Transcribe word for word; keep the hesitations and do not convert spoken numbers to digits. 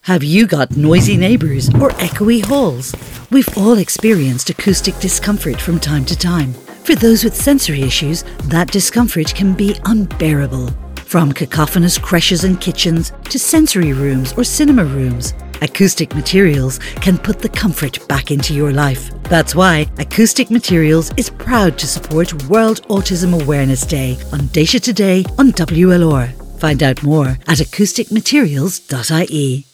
Have you got noisy neighbours or echoey halls? We've all experienced acoustic discomfort from time to time. For those with sensory issues, that discomfort can be unbearable. From cacophonous creches and kitchens to sensory rooms or cinema rooms, Acoustic Materials can put the comfort back into your life. That's why Acoustic Materials is proud to support World Autism Awareness Day on Deisha Today on W L R. Find out more at acoustic materials dot I E.